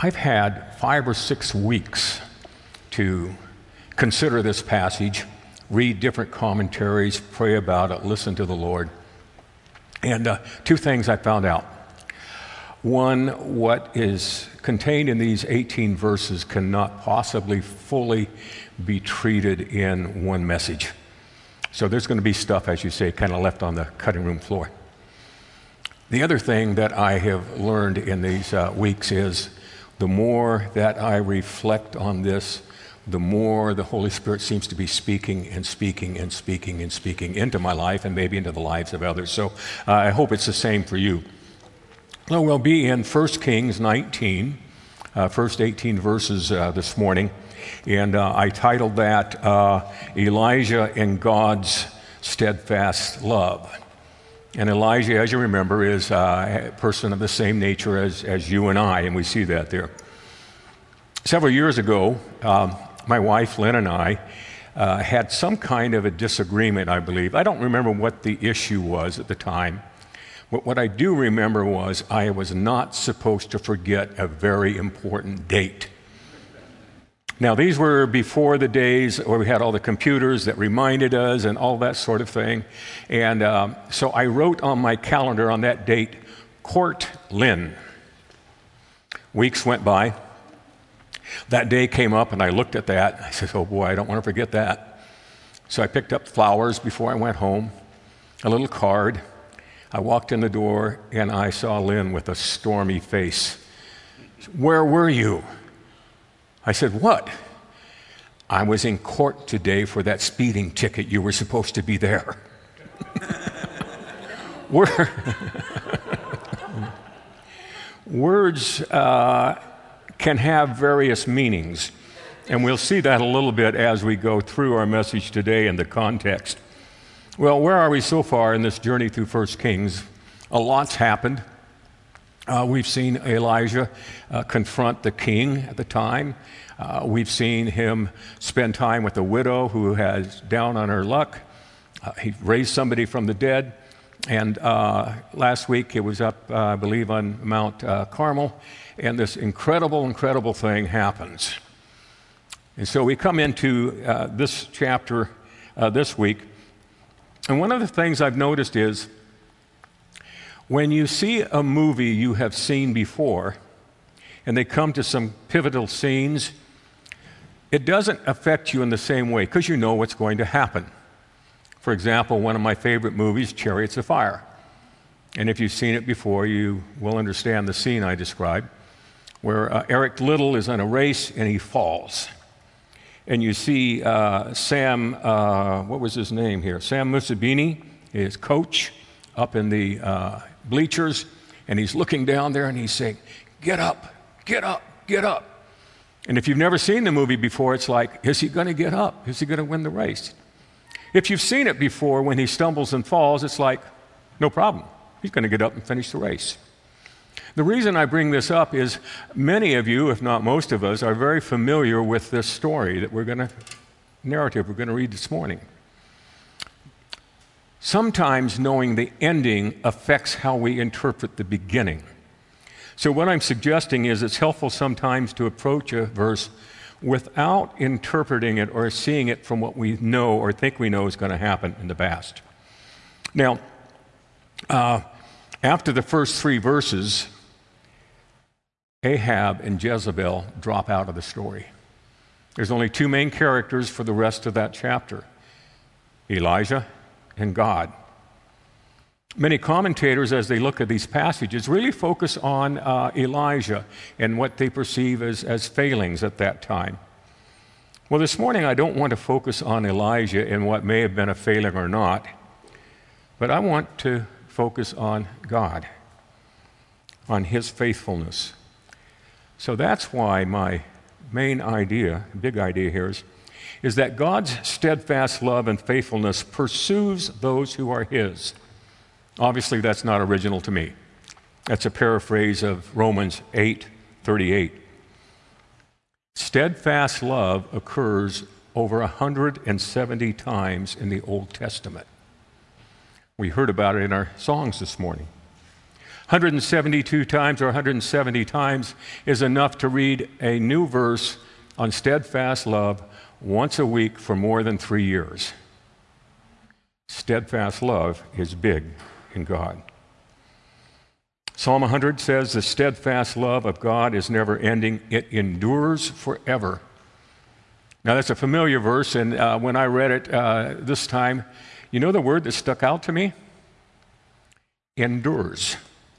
I've had 5 or 6 weeks to consider this passage, read different commentaries, pray about it, listen to the Lord. And 2 things I found out. One, what is contained in these 18 verses cannot possibly fully be treated in one message. So there's going to be stuff, as you say, kind of left on the cutting room floor. The other thing that I have learned in these weeks is the more that I reflect on this, the more the Holy Spirit seems to be speaking and speaking and speaking and speaking into my life and maybe into the lives of others. So I hope it's the same for you. Well, we'll be in 1 Kings 19, first 18 verses this morning. And I titled that Elijah and God's Steadfast Love. And Elijah, as you remember, is a person of the same nature as you and I, and we see that there. Several years ago, my wife, Lynn, and I had some kind of a disagreement, I believe. I don't remember what the issue was at the time. But what I do remember was I was not supposed to forget a very important date. Now, these were before the days where we had all the computers that reminded us and all that sort of thing. And so I wrote on my calendar on that date, Court Lynn. Weeks went by. That day came up and I looked at that. I said, oh boy, I don't want to forget that. So I picked up flowers before I went home, a little card. I walked in the door and I saw Lynn with a stormy face. Where were you? I said, what? I was in court today for that speeding ticket. You were supposed to be there. Words can have various meanings, and we'll see that a little bit as we go through our message today in the context. Well, where are we so far in this journey through 1 Kings? A lot's happened. We've seen Elijah confront the king at the time. We've seen him spend time with a widow who has down on her luck. He raised somebody from the dead. And last week it was up, I believe, on Mount Carmel. And this incredible thing happens. And so we come into this chapter this week. And one of the things I've noticed is when you see a movie you have seen before and they come to some pivotal scenes, it doesn't affect you in the same way because you know what's going to happen. For example, one of my favorite movies, Chariots of Fire. And if you've seen it before, you will understand the scene I described, where Eric Liddell is in a race and he falls. And you see Sam, what was his name here? Sam Musabini, his coach, up in the bleachers, and he's looking down there and he's saying, get up, get up, get up. And if you've never seen the movie before, it's like, is he going to get up? Is he going to win the race? If you've seen it before, when he stumbles and falls, it's like, no problem. He's going to get up and finish the race. The reason I bring this up is many of you, if not most of us, are very familiar with this story that we're going to read this morning. Sometimes knowing the ending affects how we interpret the beginning. So what I'm suggesting is it's helpful sometimes to approach a verse without interpreting it or seeing it from what we know or think we know is going to happen in the past. Now, after the first 3 verses, Ahab and Jezebel drop out of the story. There's only 2 main characters for the rest of that chapter, Elijah and God. Many commentators, as they look at these passages, really focus on Elijah and what they perceive as failings at that time. Well, this morning I don't want to focus on Elijah and what may have been a failing or not, but I want to focus on God, on His faithfulness. So that's why my main idea, big idea here is that God's steadfast love and faithfulness pursues those who are His. Obviously, that's not original to me. That's a paraphrase of Romans 8:38. Steadfast love occurs over 170 times in the Old Testament. We heard about it in our songs this morning. 172 times or 170 times is enough to read a new verse on steadfast love once a week for more than 3 years. Steadfast love is big in God. Psalm 100 says, the steadfast love of God is never ending. It endures forever. Now, that's a familiar verse, and when I read it this time, you know the word that stuck out to me? Endures.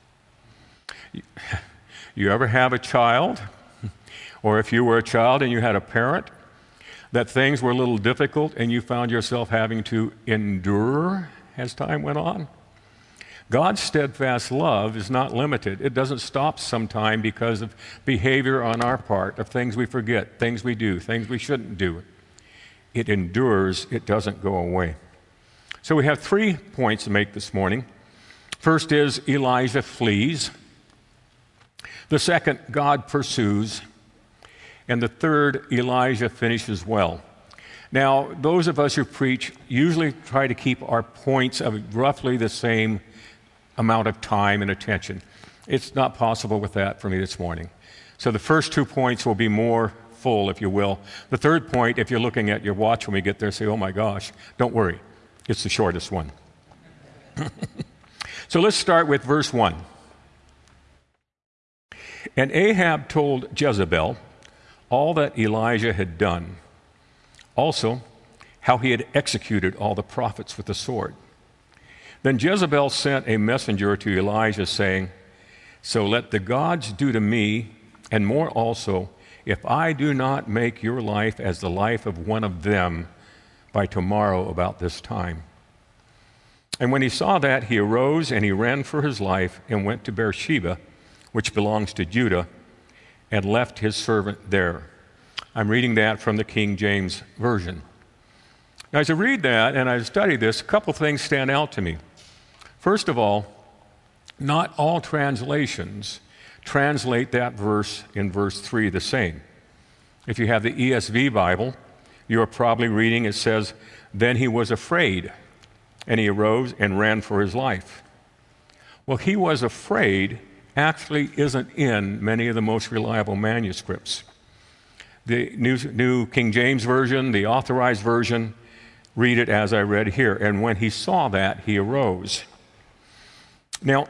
You ever have a child, or if you were a child and you had a parent, that things were a little difficult and you found yourself having to endure as time went on? God's steadfast love is not limited. It doesn't stop sometime because of behavior on our part, of things we forget, things we do, things we shouldn't do. It endures. It doesn't go away. So we have 3 points to make this morning. First is Elijah flees. The second, God pursues. And the third, Elijah finishes well. Now, those of us who preach usually try to keep our points of roughly the same amount of time and attention. It's not possible with that for me this morning. So the first 2 points will be more full, if you will. The third point, if you're looking at your watch when we get there, say, oh my gosh, don't worry. It's the shortest one. So let's start with verse 1. And Ahab told Jezebel all that Elijah had done, also how he had executed all the prophets with the sword. Then Jezebel sent a messenger to Elijah, saying, so let the gods do to me, and more also, if I do not make your life as the life of one of them by tomorrow about this time. And when he saw that, he arose and he ran for his life and went to Beersheba, which belongs to Judah, and left his servant there. I'm reading that from the King James Version. Now, as I read that and I study this, a couple things stand out to me. First of all, not all translations translate that verse in verse 3 the same. If you have the ESV Bible, you are probably reading, it says, then he was afraid, and he arose and ran for his life. Well, he was afraid actually isn't in many of the most reliable manuscripts. The New King James Version, the Authorized Version, read it as I read here. And when he saw that, he arose. Now,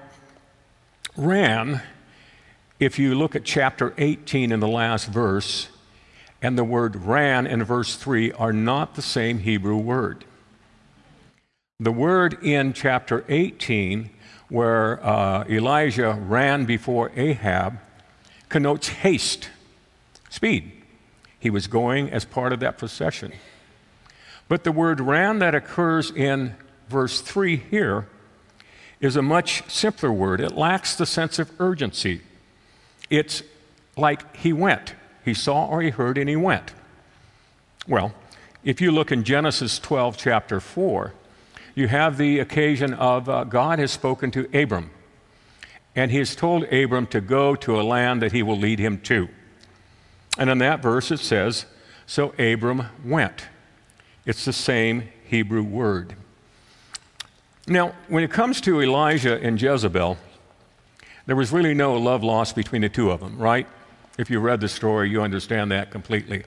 ran, if you look at chapter 18 in the last verse, and the word ran in verse 3 are not the same Hebrew word. The word in chapter 18, where Elijah ran before Ahab, connotes haste, speed. He was going as part of that procession. But the word ran that occurs in verse 3 here is a much simpler word. It lacks the sense of urgency. It's like he went. He saw or he heard and he went. Well, if you look in Genesis 12, chapter 4, you have the occasion of God has spoken to Abram, and he has told Abram to go to a land that he will lead him to. And in that verse it says, so Abram went. It's the same Hebrew word. Now, when it comes to Elijah and Jezebel, there was really no love lost between the two of them, right? If you read the story, you understand that completely.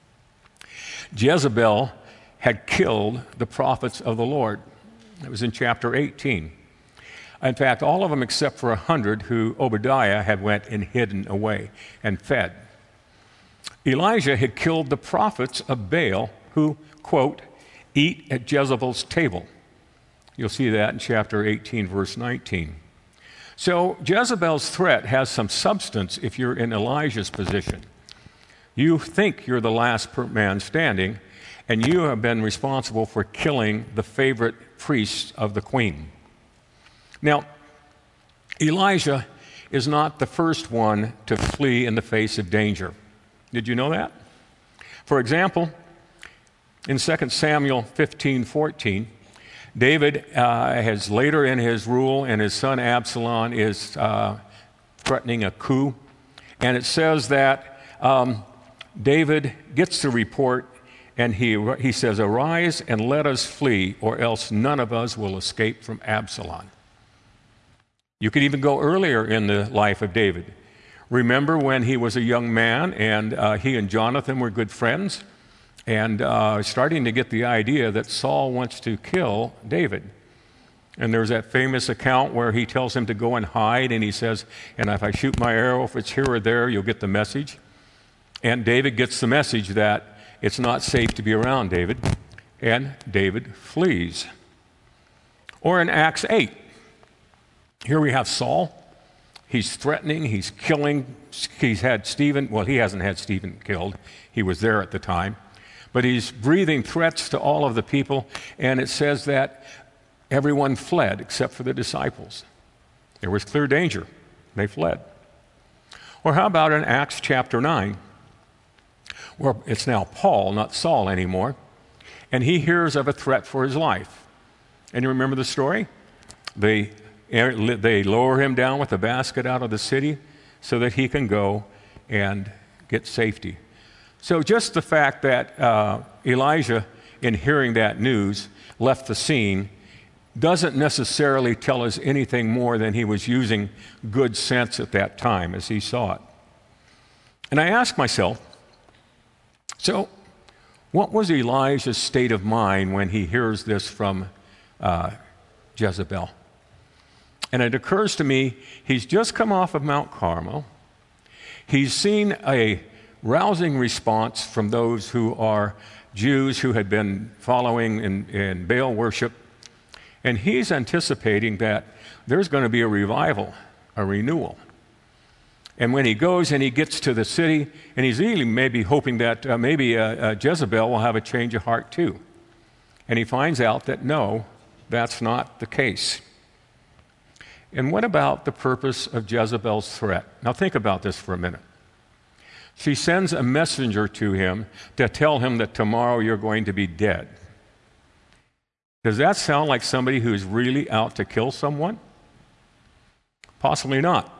Jezebel had killed the prophets of the Lord. It was in chapter 18. In fact, all of them except for 100 who Obadiah had went and hidden away and fed. Elijah had killed the prophets of Baal who, quote, eat at Jezebel's table. You'll see that in chapter 18, verse 19. So Jezebel's threat has some substance if you're in Elijah's position. You think you're the last man standing, and you have been responsible for killing the favorite priest of the queen. Now, Elijah is not the first one to flee in the face of danger. Did you know that? For example, in 2 Samuel 15:14, David has later in his rule, and his son Absalom is threatening a coup. And it says that David gets the report, and he says, "Arise and let us flee, or else none of us will escape from Absalom." You could even go earlier in the life of David. Remember when he was a young man and he and Jonathan were good friends and starting to get the idea that Saul wants to kill David. And there's that famous account where he tells him to go and hide, and he says, and if I shoot my arrow, if it's here or there, you'll get the message. And David gets the message that it's not safe to be around David, and David flees. Or in Acts 8, here we have Saul. He's threatening, he's killing, he's had Stephen, well, he hasn't had Stephen killed. He was there at the time. But he's breathing threats to all of the people, and it says that everyone fled except for the disciples. There was clear danger. They fled. Or how about in Acts chapter 9, where it's now Paul, not Saul anymore, and he hears of a threat for his life. And you remember the story? They lower him down with a basket out of the city so that he can go and get safety. So just the fact that Elijah, in hearing that news, left the scene doesn't necessarily tell us anything more than he was using good sense at that time as he saw it. And I asked myself, so what was Elijah's state of mind when he hears this from Jezebel? And it occurs to me, he's just come off of Mount Carmel. He's seen a rousing response from those who are Jews who had been following in Baal worship. And he's anticipating that there's going to be a revival, a renewal. And when he goes and he gets to the city, and he's really maybe hoping that maybe Jezebel will have a change of heart too. And he finds out that no, that's not the case. And what about the purpose of Jezebel's threat? Now think about this for a minute. She sends a messenger to him to tell him that tomorrow you're going to be dead. Does that sound like somebody who's really out to kill someone? Possibly not.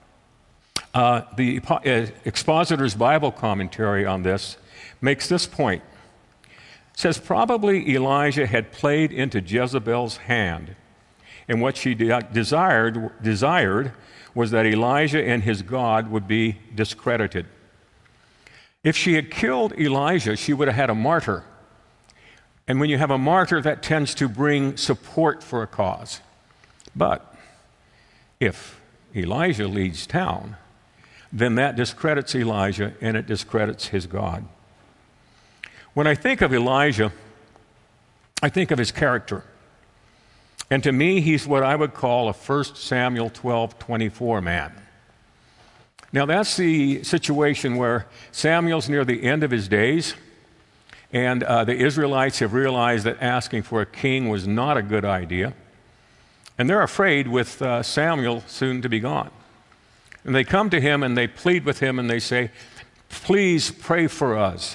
The Expositor's Bible commentary on this makes this point. It says, probably Elijah had played into Jezebel's hand, and what she desired was that Elijah and his God would be discredited. If she had killed Elijah, she would have had a martyr. And when you have a martyr, that tends to bring support for a cause. But if Elijah leads town, then that discredits Elijah and it discredits his God. When I think of Elijah, I think of his character. And to me, he's what I would call a 1 Samuel 12:24 man. Now, that's the situation where Samuel's near the end of his days, and the Israelites have realized that asking for a king was not a good idea. And they're afraid with Samuel soon to be gone. And they come to him and they plead with him and they say, please pray for us.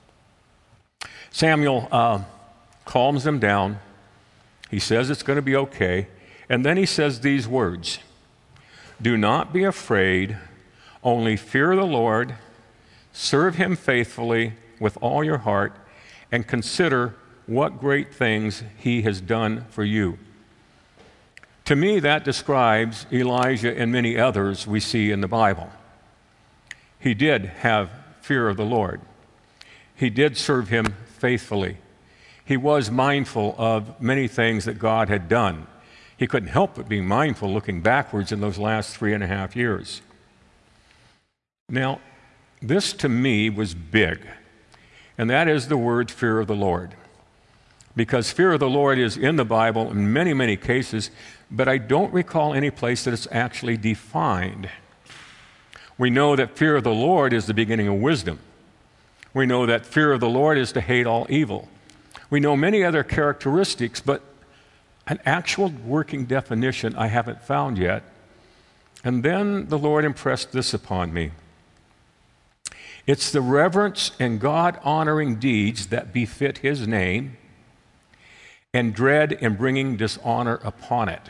Samuel calms them down. He says it's going to be okay. And then he says these words, do not be afraid, only fear the Lord, serve him faithfully with all your heart, and consider what great things he has done for you. To me, that describes Elijah and many others we see in the Bible. He did have fear of the Lord. He did serve him faithfully. He was mindful of many things that God had done. He couldn't help but being mindful looking backwards in those last 3.5 years. Now, this to me was big, and that is the word fear of the Lord. Because fear of the Lord is in the Bible in many, many cases, but I don't recall any place that it's actually defined. We know that fear of the Lord is the beginning of wisdom. We know that fear of the Lord is to hate all evil. We know many other characteristics, but an actual working definition I haven't found yet. And then the Lord impressed this upon me. It's the reverence and God-honoring deeds that befit his name, and dread in bringing dishonor upon it.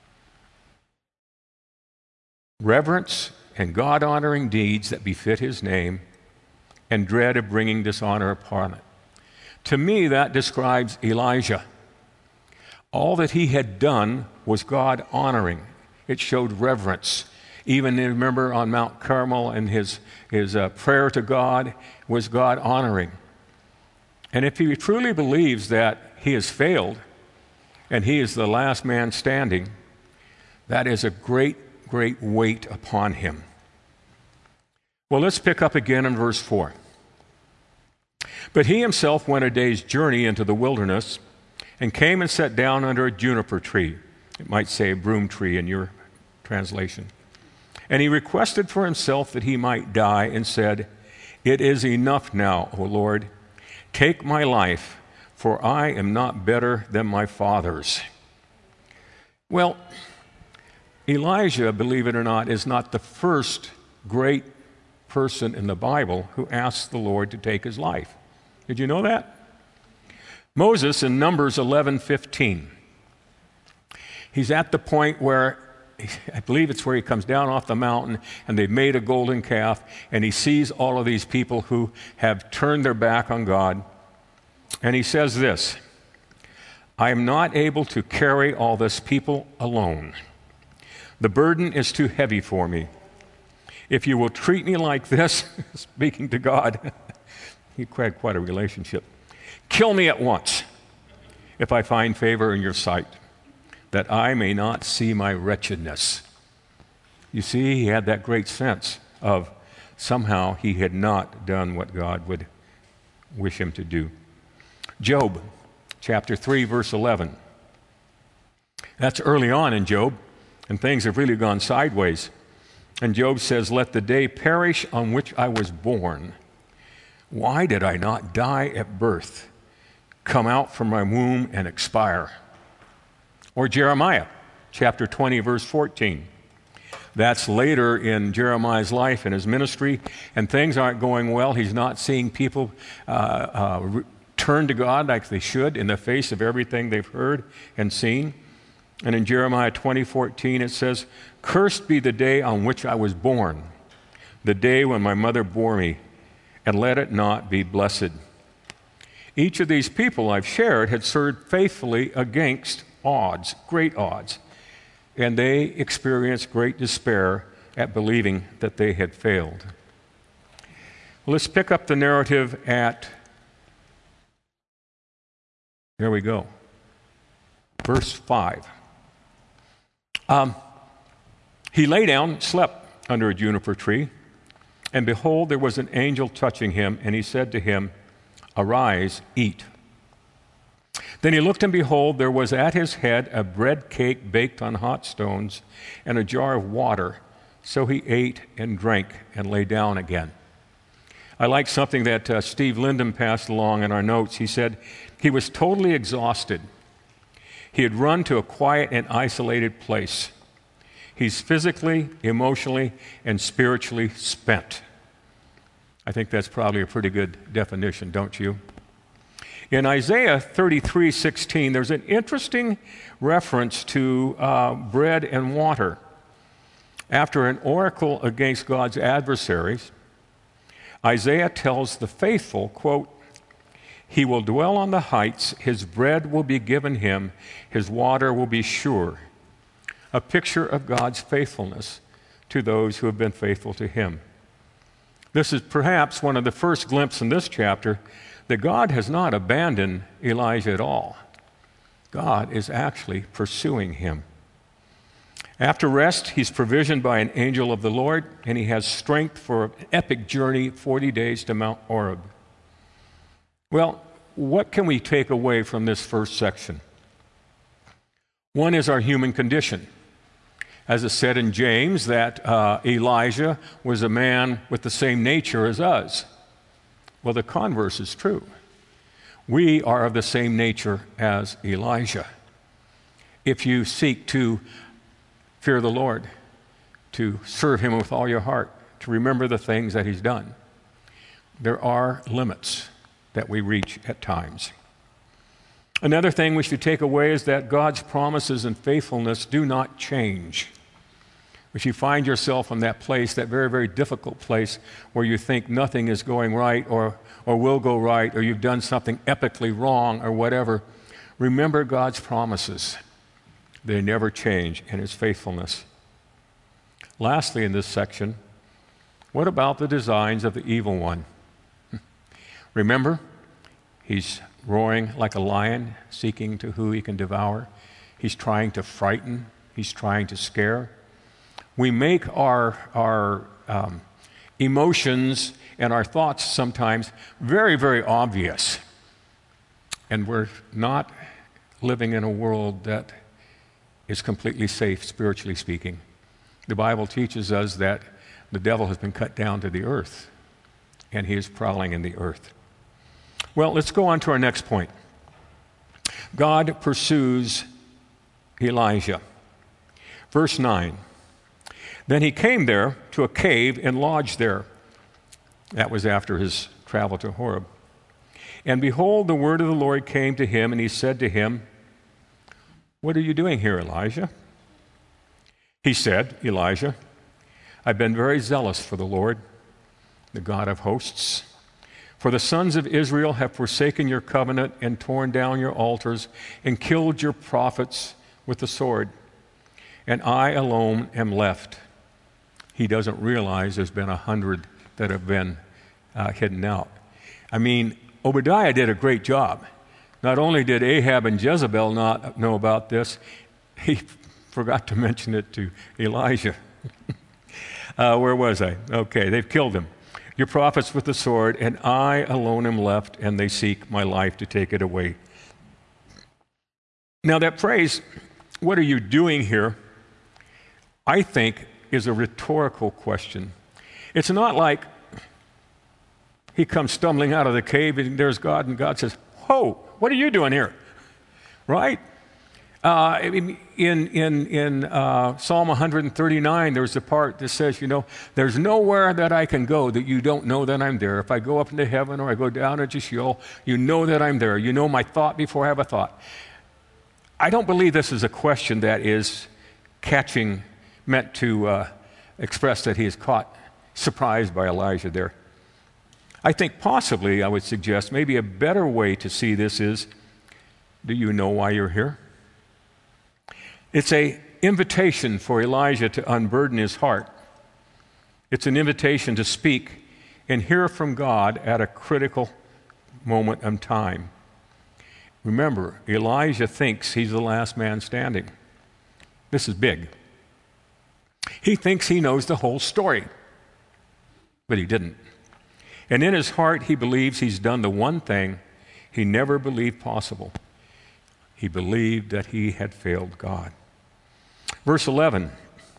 Reverence and God-honoring deeds that befit his name, and dread of bringing dishonor upon it. To me, that describes Elijah. All that he had done was God-honoring. It showed reverence. Even remember on Mount Carmel and his prayer to God was God honoring. And if he truly believes that he has failed and he is the last man standing, that is a great, great weight upon him. Well, let's pick up again in verse 4. But he himself went a day's journey into the wilderness and came and sat down under a juniper tree. It might say a broom tree in your translation. And he requested for himself that he might die and said, "It is enough now, O Lord. Take my life, for I am not better than my fathers." Well, Elijah, believe it or not, is not the first great person in the Bible who asked the Lord to take his life. Did you know that? Moses in Numbers 11:15. He's at the point where, I believe it's where he comes down off the mountain and they've made a golden calf and he sees all of these people who have turned their back on God. And he says this, "I am not able to carry all this people alone. The burden is too heavy for me. If you will treat me like this," speaking to God, he had quite a relationship, "kill me at once if I find favor in your sight, that I may not see my wretchedness." You see, he had that great sense of somehow he had not done what God would wish him to do. Job, chapter 3, verse 11. That's early on in Job, and things have really gone sideways. And Job says, "Let the day perish on which I was born. Why did I not die at birth, come out from my womb and expire?" Or Jeremiah, chapter 20, verse 14. That's later in Jeremiah's life and his ministry, and things aren't going well. He's not seeing people turn to God like they should in the face of everything they've heard and seen. And in Jeremiah 20:14 it says, "Cursed be the day on which I was born, the day when my mother bore me, and let it not be blessed." Each of these people I've shared had served faithfully against odds, great odds, and they experienced great despair at believing that they had failed. Well, let's pick up the narrative at, there we go, verse 5. He lay down, slept under a juniper tree, and behold, there was an angel touching him, and he said to him, "Arise, eat." Then he looked, and behold, there was at his head a bread cake baked on hot stones and a jar of water. So he ate and drank and lay down again. I like something that Steve Linden passed along in our notes. He said he was totally exhausted. He had run to a quiet and isolated place. He's physically, emotionally, and spiritually spent. I think that's probably a pretty good definition, don't you? In Isaiah 33:16, there's an interesting reference to bread and water. After an oracle against God's adversaries, Isaiah tells the faithful, quote, "He will dwell on the heights, his bread will be given him, his water will be sure." A picture of God's faithfulness to those who have been faithful to him. This is perhaps one of the first glimpses in this chapter that God has not abandoned Elijah at all. God is actually pursuing him. After rest, he's provisioned by an angel of the Lord, and he has strength for an epic journey, 40 days to Mount Horeb. Well, what can we take away from this first section? One is our human condition. As it said in James, that Elijah was a man with the same nature as us. Well, the converse is true. We are of the same nature as Elijah. If you seek to fear the Lord, to serve him with all your heart, to remember the things that he's done, there are limits that we reach at times. Another thing we should take away is that God's promises and faithfulness do not change. If you find yourself in that place, that very, very difficult place where you think nothing is going right or will go right, or you've done something epically wrong or whatever, remember God's promises. They never change in his faithfulness. Lastly, in this section, what about the designs of the evil one? Remember, he's roaring like a lion, seeking to who he can devour. He's trying to frighten. He's trying to scare. We make our emotions and our thoughts sometimes very, very obvious. And we're not living in a world that is completely safe, spiritually speaking. The Bible teaches us that the devil has been cut down to the earth, and he is prowling in the earth. Well, let's go on to our next point. God pursues Elijah. Verse 9. Then he came there to a cave and lodged there. That was after his travel to Horeb. And behold, the word of the Lord came to him, and he said to him, "What are you doing here, Elijah?" He said, Elijah, "I've been very zealous for the Lord, the God of hosts. For the sons of Israel have forsaken your covenant and torn down your altars and killed your prophets with the sword. And I alone am left." He doesn't realize there's been 100 that have been hidden out. I mean, Obadiah did a great job. Not only did Ahab and Jezebel not know about this, he forgot to mention it to Elijah. Where was I? Okay, they've killed him. Your prophets with the sword, and I alone am left, and they seek my life to take it away. Now that phrase, "What are you doing here?" I think is a rhetorical question. It's not like he comes stumbling out of the cave and there's God, and God says, "Ho, what are you doing here?" Right? In Psalm 139, there's a part that says, there's nowhere that I can go that you don't know that I'm there. If I go up into heaven or I go down into Sheol, you know that I'm there. You know my thought before I have a thought. I don't believe this is a question that is meant to express that he is caught surprised by Elijah there. I think possibly, I would suggest, maybe a better way to see this is, do you know why you're here? It's an invitation for Elijah to unburden his heart. It's an invitation to speak and hear from God at a critical moment in time. Remember, Elijah thinks he's the last man standing. This is big. He thinks he knows the whole story, but he didn't. And in his heart, he believes he's done the one thing he never believed possible. He believed that he had failed God. Verse 11.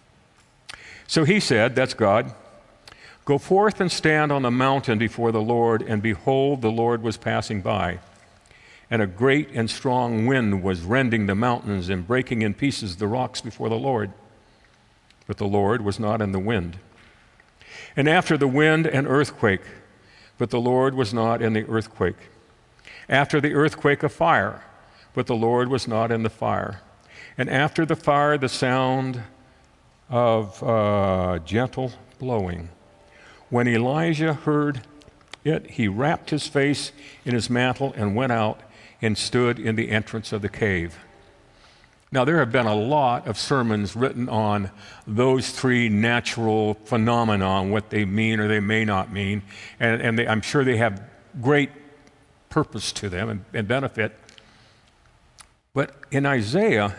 So he said, that's God, "Go forth and stand on the mountain before the Lord." And behold, the Lord was passing by. And a great and strong wind was rending the mountains and breaking in pieces the rocks before the Lord. But the Lord was not in the wind. And after the wind, an earthquake. But the Lord was not in the earthquake. After the earthquake, a fire. But the Lord was not in the fire. And after the fire, the sound of gentle blowing. When Elijah heard it, he wrapped his face in his mantle and went out and stood in the entrance of the cave. Now, there have been a lot of sermons written on those three natural phenomena, what they mean or they may not mean, and I'm sure they have great purpose to them and benefit. But in Isaiah,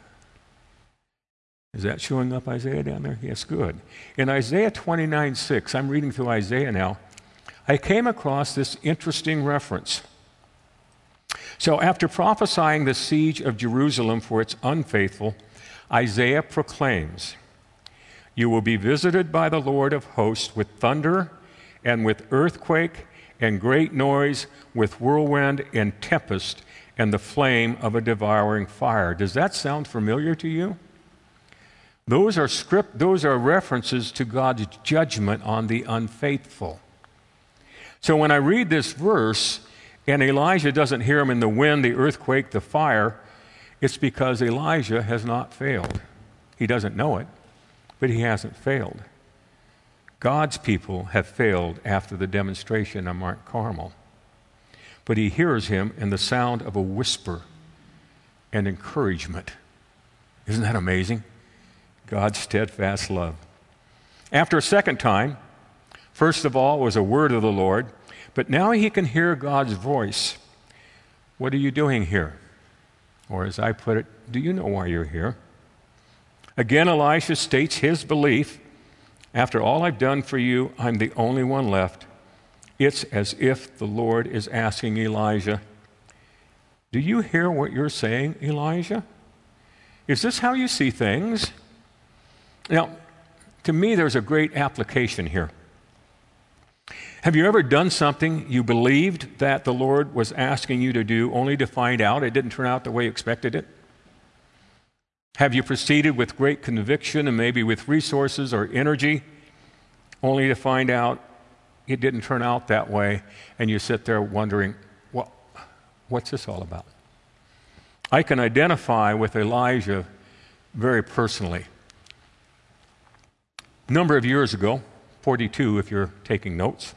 is that showing up, Isaiah, down there? Yes, good. In Isaiah 29:6, I'm reading through Isaiah now, I came across this interesting reference. So after prophesying the siege of Jerusalem for its unfaithful, Isaiah proclaims, "You will be visited by the Lord of hosts with thunder and with earthquake and great noise, with whirlwind and tempest and the flame of a devouring fire." Does that sound familiar to you? Those are references to God's judgment on the unfaithful. So when I read this verse, and Elijah doesn't hear him in the wind, the earthquake, the fire, it's because Elijah has not failed. He doesn't know it, but he hasn't failed. God's people have failed after the demonstration on Mount Carmel. But he hears him in the sound of a whisper and encouragement. Isn't that amazing? God's steadfast love. After a second time, first of all was a word of the Lord, but now he can hear God's voice. What are you doing here? Or as I put it, do you know why you're here? Again, Elisha states his belief. After all I've done for you, I'm the only one left. It's as if the Lord is asking Elijah, do you hear what you're saying, Elijah? Is this how you see things? Now, to me, there's a great application here. Have you ever done something you believed that the Lord was asking you to do, only to find out it didn't turn out the way you expected it? Have you proceeded with great conviction and maybe with resources or energy, only to find out it didn't turn out that way, and you sit there wondering, well, what's this all about? I can identify with Elijah very personally. A number of years ago, 42 if you're taking notes,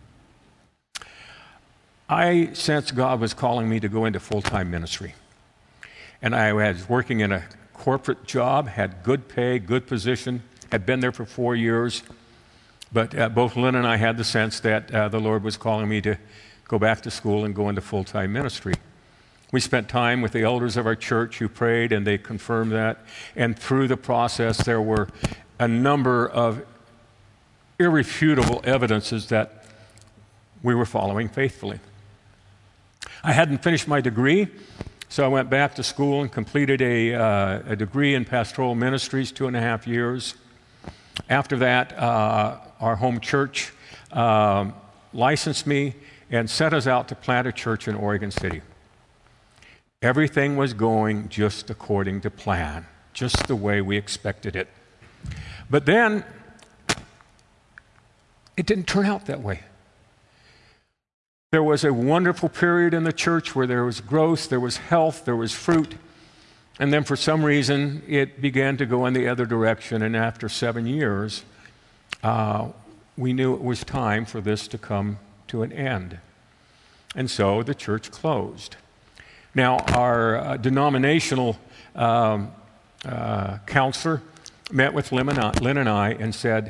I sensed God was calling me to go into full-time ministry. And I was working in a corporate job, had good pay, good position, had been there for 4 years. But both Lynn and I had the sense that the Lord was calling me to go back to school and go into full-time ministry. We spent time with the elders of our church who prayed, and they confirmed that. And through the process, there were a number of irrefutable evidences that we were following faithfully. I hadn't finished my degree, so I went back to school and completed a degree in pastoral ministries, 2.5 years. After that, our home church licensed me and sent us out to plant a church in Oregon City. Everything was going just according to plan, just the way we expected it. But then, it didn't turn out that way. There was a wonderful period in the church where there was growth, there was health, there was fruit. And then for some reason, it began to go in the other direction. And after 7 years, we knew it was time for this to come to an end. And so the church closed. Now, our denominational counselor met with Lynn and I and said,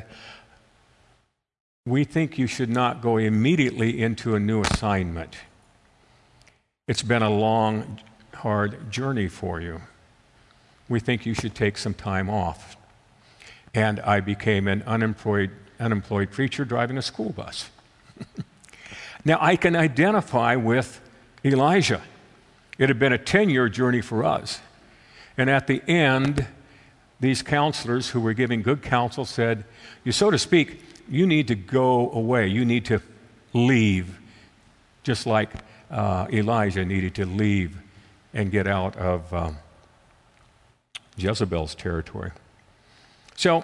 we think you should not go immediately into a new assignment. It's been a long, hard journey for you. We think you should take some time off. And I became an unemployed preacher driving a school bus. Now, I can identify with Elijah. It had been a 10-year journey for us. And at the end, these counselors who were giving good counsel said, you, so to speak, you need to go away. You need to leave, just like Elijah needed to leave and get out of Jezebel's territory. So,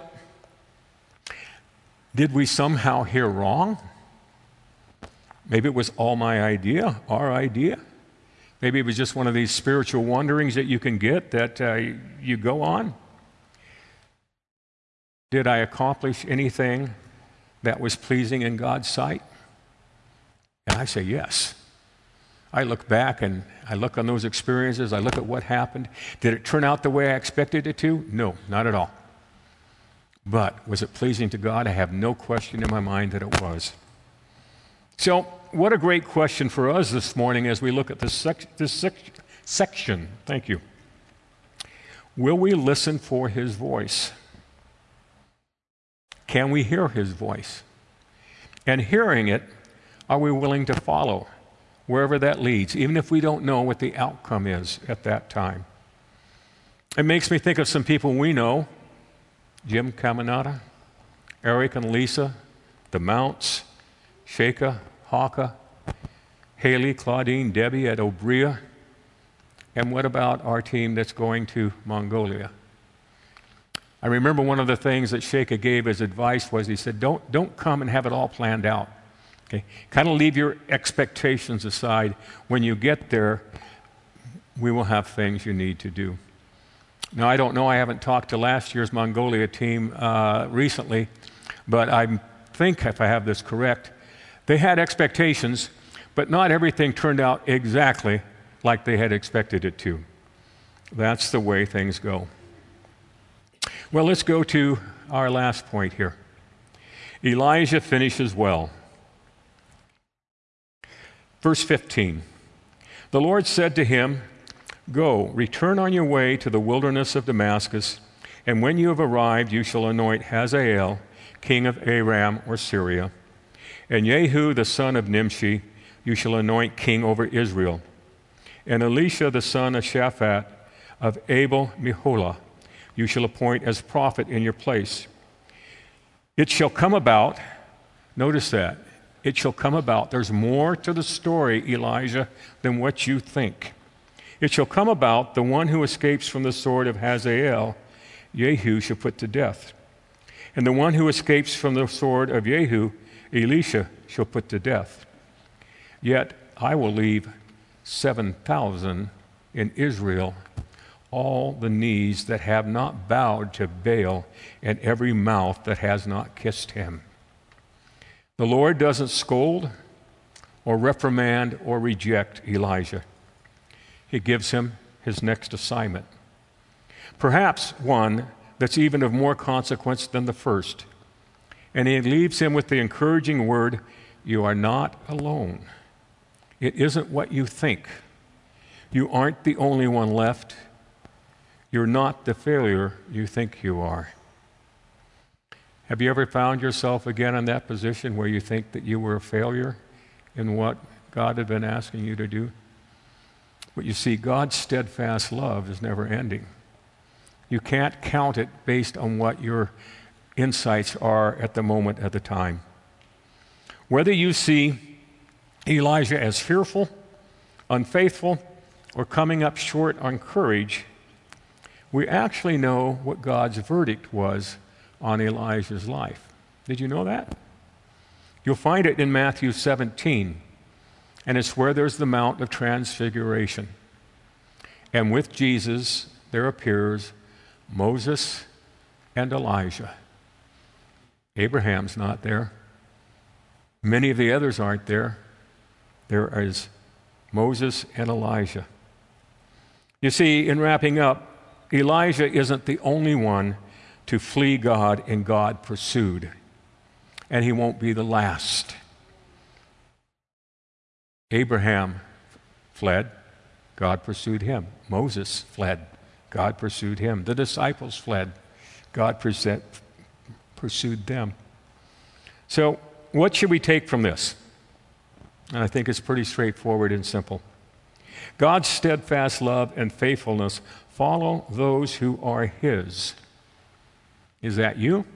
did we somehow hear wrong? Maybe it was all my idea, our idea. Maybe it was just one of these spiritual wanderings that you can get that you go on. Did I accomplish anything that was pleasing in God's sight? And I say yes. I look back and I look on those experiences, I look at what happened. Did it turn out the way I expected it to? No, not at all. But was it pleasing to God? I have no question in my mind that it was. So, what a great question for us this morning as we look at this section. Thank you. Will we listen for His voice? Can we hear His voice? And hearing it, are we willing to follow wherever that leads, even if we don't know what the outcome is at that time? It makes me think of some people we know, Jim Caminata, Eric and Lisa, the Mounts, Sheka, Hawka, Haley, Claudine, Debbie at Obria. And what about our team that's going to Mongolia? I remember one of the things that Sheka gave as advice was he said, don't come and have it all planned out. Okay? Kind of leave your expectations aside. When you get there, we will have things you need to do. Now, I don't know, I haven't talked to last year's Mongolia team recently, but I think, if I have this correct, they had expectations, but not everything turned out exactly like they had expected it to. That's the way things go. Well, let's go to our last point here. Elijah finishes well. Verse 15, the Lord said to him, "Go, return on your way to the wilderness of Damascus, and when you have arrived, you shall anoint Hazael, king of Aram or Syria, and Jehu the son of Nimshi you shall anoint king over Israel, and Elisha the son of Shaphat of Abel Meholah you shall appoint as prophet in your place. It shall come about," notice that, it shall come about. There's more to the story, Elijah, than what you think. It shall come about, the one who escapes from the sword of Hazael, Jehu shall put to death. And the one who escapes from the sword of Jehu, Elisha shall put to death. Yet I will leave 7,000 in Israel, all the knees that have not bowed to Baal, and every mouth that has not kissed him. The Lord doesn't scold or reprimand or reject Elijah. He gives him his next assignment, perhaps one that's even of more consequence than the first. And he leaves him with the encouraging word, "You are not alone. It isn't what you think. You aren't the only one left. You're not the failure you think you are." Have you ever found yourself again in that position where you think that you were a failure in what God had been asking you to do? But you see, God's steadfast love is never ending. You can't count it based on what your insights are at the moment at the time. Whether you see Elijah as fearful, unfaithful, or coming up short on courage, we actually know what God's verdict was on Elijah's life. Did you know that? You'll find it in Matthew 17, and it's where there's the Mount of Transfiguration. And with Jesus, there appears Moses and Elijah. Abraham's not there. Many of the others aren't there. There is Moses and Elijah. You see, in wrapping up, Elijah isn't the only one to flee God and God pursued, and he won't be the last. Abraham fled, God pursued him. Moses fled, God pursued him. The disciples fled, God pursued them. So, what should we take from this? And I think it's pretty straightforward and simple. God's steadfast love and faithfulness follow those who are His. Is that you?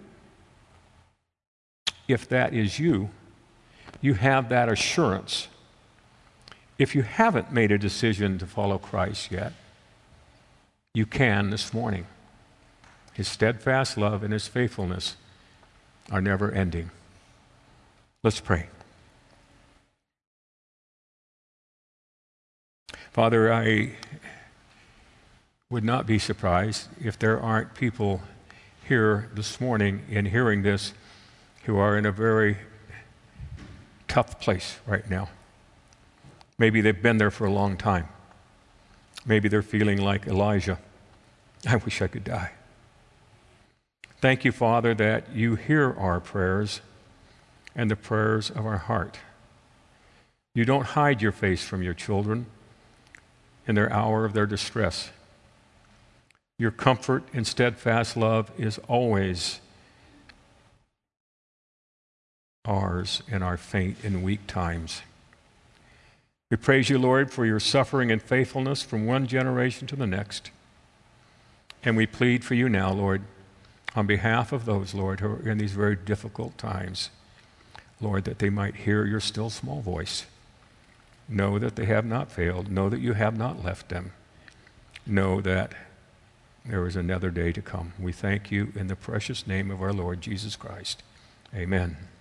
If that is you, you have that assurance. If you haven't made a decision to follow Christ yet, you can this morning. His steadfast love and His faithfulness are never ending. Let's pray. Father, I would not be surprised if there aren't people here this morning in hearing this who are in a very tough place right now. Maybe they've been there for a long time. Maybe they're feeling like Elijah. I wish I could die. Thank you, Father, that you hear our prayers and the prayers of our heart. You don't hide your face from your children in their hour of their distress. Your comfort and steadfast love is always ours in our faint and weak times. We praise you, Lord, for your suffering and faithfulness from one generation to the next. And we plead for you now, Lord, on behalf of those, Lord, who are in these very difficult times, Lord, that they might hear your still small voice. Know that they have not failed. Know that you have not left them. Know that there is another day to come. We thank you in the precious name of our Lord Jesus Christ. Amen.